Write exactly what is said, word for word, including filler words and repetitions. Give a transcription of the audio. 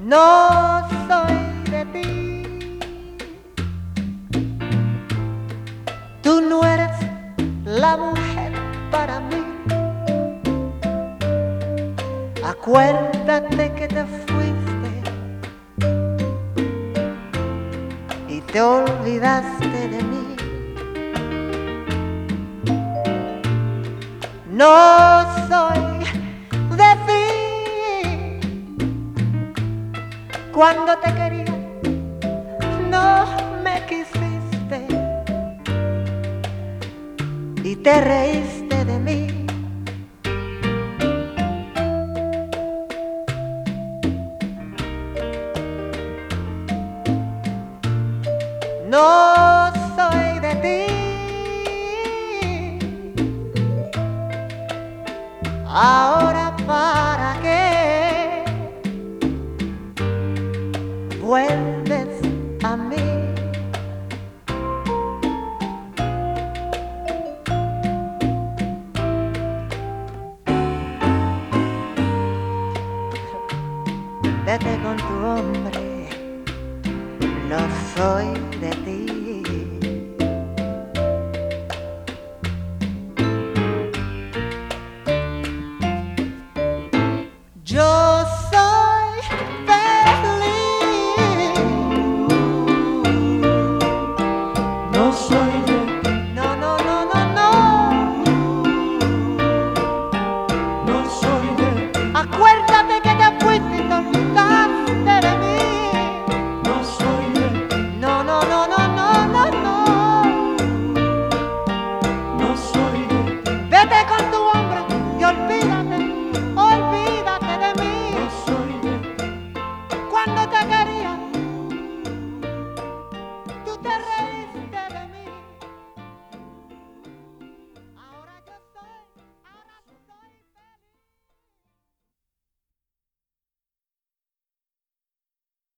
No soy de ti. Tú no eres la mujer para mí. Acuérdate que te fuiste y te olvidaste de mí. No soy de ti. Cuando te quería no me quisiste y te reíste de mí. No soy de ti. Ahora